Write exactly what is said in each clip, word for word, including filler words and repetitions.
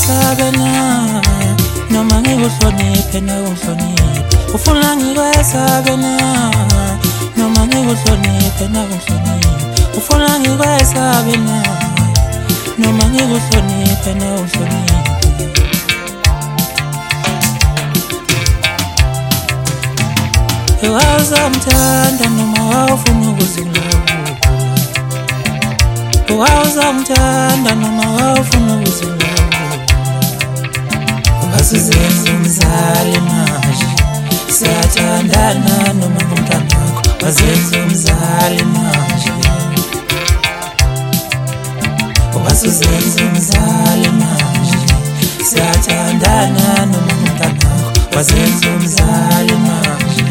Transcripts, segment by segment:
ngikwesabe na noma ngikuhloniphe na ungihloniphe ufuna ngikwesabe na noma ngikuhloniphe na ungihloniphe ufuna ngikwesabe na noma ngikuhloniphe na ungihloniphe Wawuzamthanda noma wawufuna ukuzilawula Wawuzamthanda noma wawufuna ukuzilawula Ungasuzenza umzali manje Siyathandana noma ngumntanakho Wazenza umzali manje Ungasuzenza umzali manje Siyathandana noma ngumntanakho Wazenza umzali manje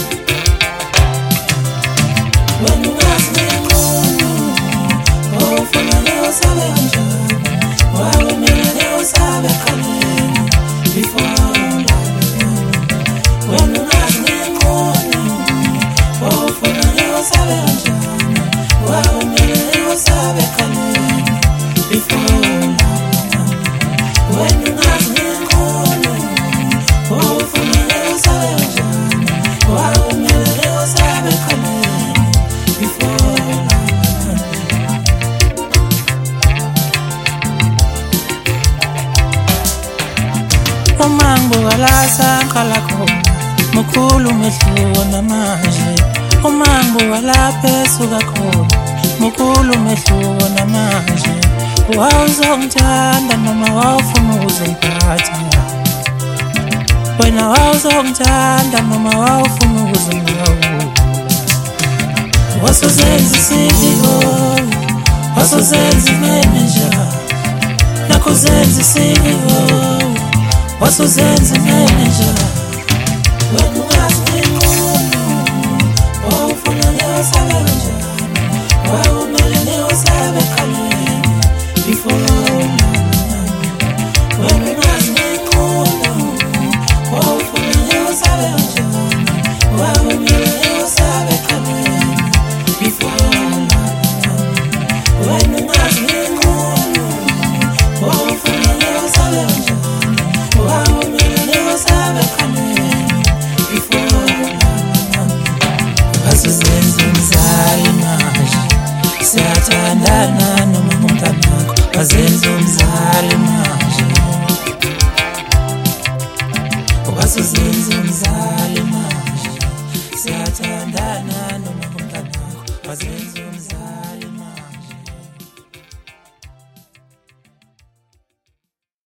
When you ask me ngcono ofuna ngiyosabe kanjani wawe mina ngiyosabe khaleni before When you ask me ngcono ofuna ngiyosabe kanjani wawe mina ngiyosabe khaleni before When you ask me ngcono ofuna ngiyosabe kanjani wawe mina ngiyosabe khaleni Umangu walasa kalako mukulu mehluko namanje Umangu walapesuka khona mukulu mehluko namanje Wawuzongithanda noma wawufuna ukuziphatha Wena wawuzongithanda noma wawufuna ukuzilawula Wasuzenza C E O Wasuzenza manager Nakuzenza C E O Wasuzenza manager When you ask me ngcono ofuna ngiyosabe kanjani wawe mina ngiyosabe khaleni before When you ask me ngcono ofuna ngiyosabe kanjani wawe mina ngiyosabe khaleni before When you ask me ngcono ofuna ngiyosabe kanjani wawe mina ngiyosabe khaleni before Wasuzenza umzali manje Siyathandana noma ngumntanakho Wazenza umzali manje Wasuzenza umzali manje Siyathandana noma ngumntanakho